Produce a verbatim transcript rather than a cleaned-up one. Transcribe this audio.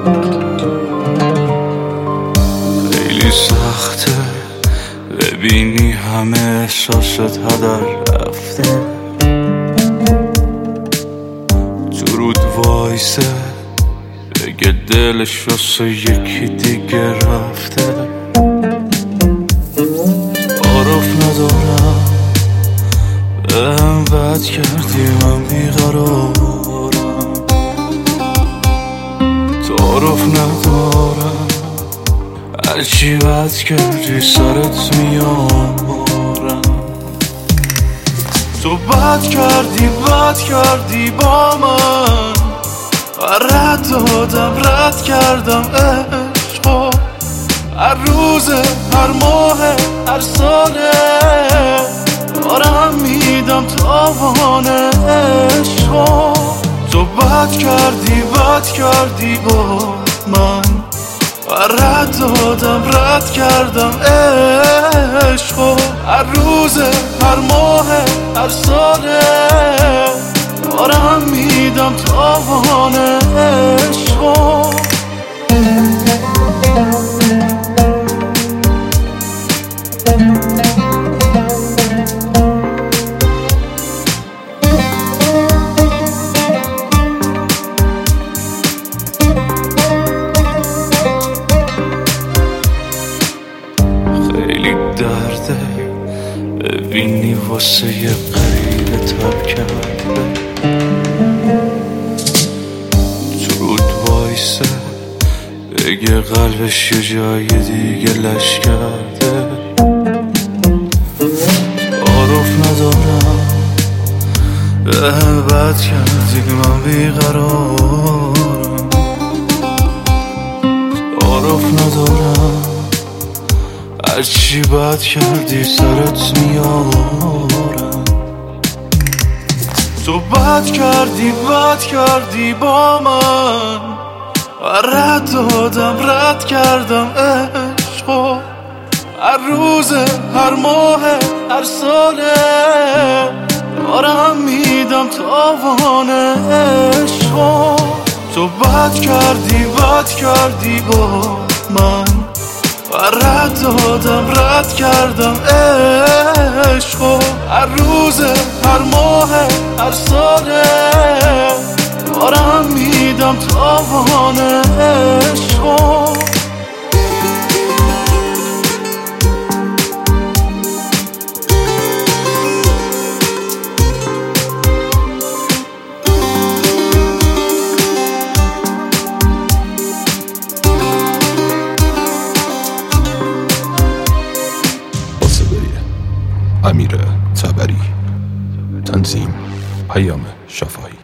خیلی سخته ببینی همه احساست هدر رفته، تو رود وایسه بگه دلش واسه یکی دیگه رفته. عارف ندارم بهم بد کردی، من بیقرارم، تعارف ندارم هرچی بد کردی سرت میارم. تو بد کردی بد کردی با من، رد دادم رد کردم عشقو، هر روز هر ماه هر ساله دارم میدم تاوان عشقو. تو بد کردی بد کردی با من، رد دادم رد کردم عشقو، هر روز هر ماه هر ساله دارم میدم تاوان عشقو. خیلی درده ببینی واسه یه غریبه تب کرده، تو رود وایسه بگه قلبش یه جای دیگه لش کرده. تعارف ندارم بهم بد کردی، من بیقرارم، تعارف ندارم هرچی بد کردی سرت میارم. تو بد کردی بد کردی با من، رد دادم رد کردم عشقو، هر روز هر ماه هر ساله دارم میدم تاوان عشقو. تو بد کردی بد کردی با من، رد دادم رد کردم عشقو، هر روز هر ماه هر ساله دارم میدم تاوان عشقو. امیر تبری، تنظیم پیام شفاهی.